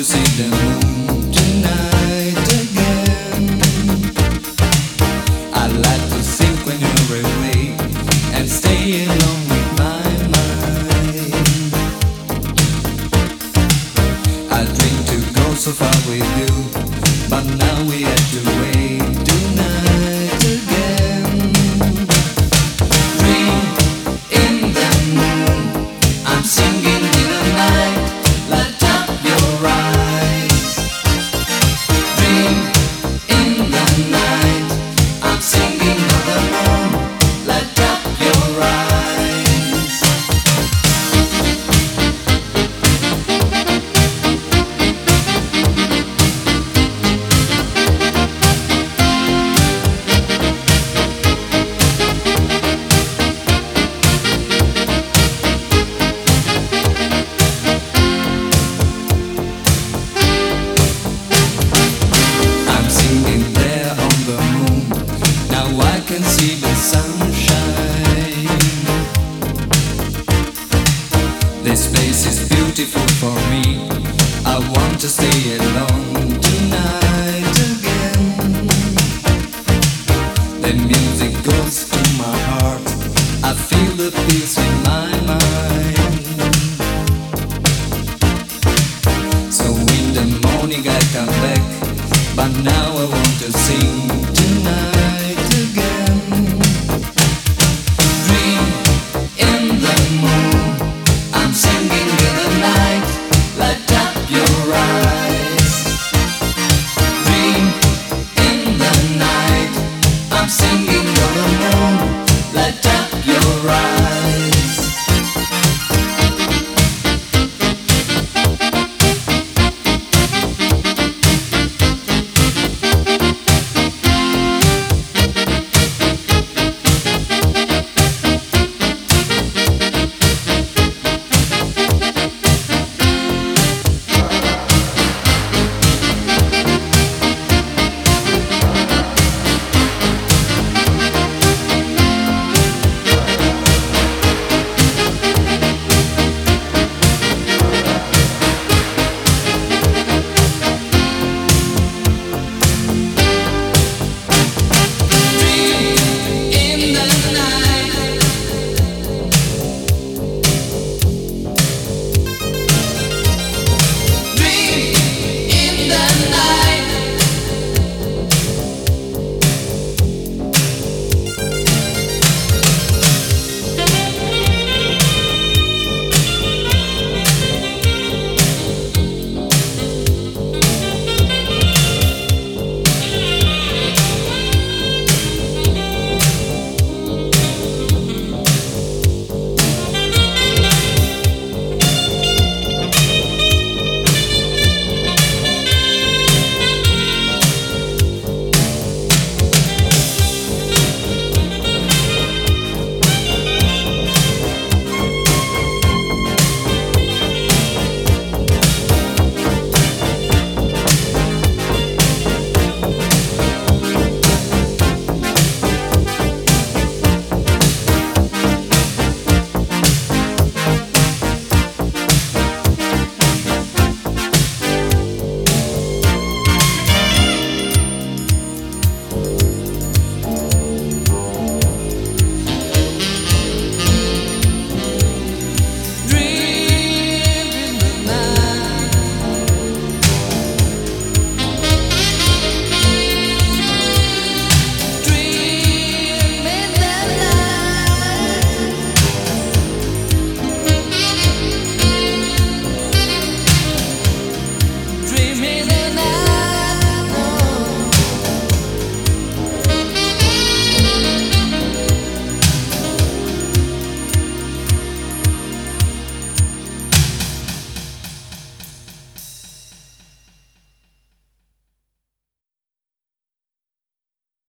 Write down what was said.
to see the moon tonight again. I like to think when you're away and stay alone with my mind. I dream to go so far with you, but now we have to wait tonight again. Dream in the moon, I'm singing in the night. Light up your eyes. Dream in the night, I'm singing of the moon. Light up your eyes. I'm singing there on the moon. Now I can see the sunshine. This place is beautiful for me. I want to stay alone tonight again. The music goes to my heart. I feel the peace in my mind. So in the morning I come back, but now I want to sing tonight again. Dream in the moon, I'm singing in the night. Light up your eyes. Dream in the night, I'm singing of the moon. Light up your eyes. Dreaming